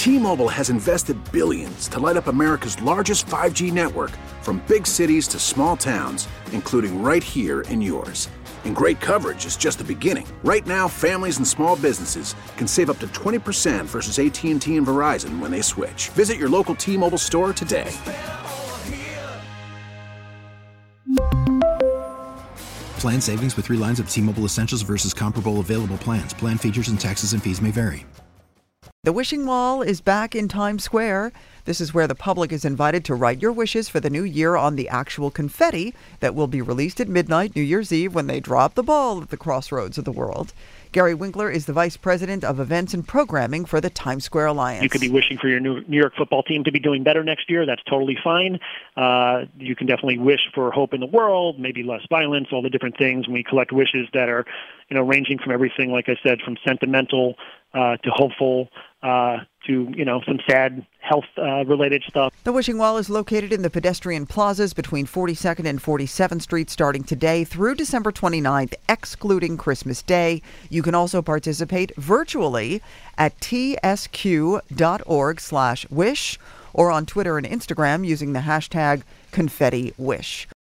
T-Mobile has invested billions to light up America's largest 5G network, from big cities to small towns, including right here in yours. And great coverage is just the beginning. Right now, families and small businesses can save up to 20% versus AT&T and Verizon when they switch. Visit your local T-Mobile store today. Plan savings with 3 lines of T-Mobile Essentials versus comparable available plans. Plan features and taxes and fees may vary. The Wishing Wall is back in Times Square. This is where the public is invited to write your wishes for the new year on the actual confetti that will be released at midnight New Year's Eve when they drop the ball at the crossroads of the world. Gary Winkler is the Vice President of Events and Programming for the Times Square Alliance. You could be wishing for your New York football team to be doing better next year. That's totally fine. You can definitely wish for hope in the world, maybe less violence, all the different things. We collect wishes that are, ranging from everything, like I said, from sentimental to hopeful to, some sad health-related stuff. The Wishing Wall is located in the pedestrian plazas between 42nd and 47th Street starting today through December 29th, excluding Christmas Day. You can also participate virtually at tsq.org/wish or on Twitter and Instagram using the hashtag ConfettiWish.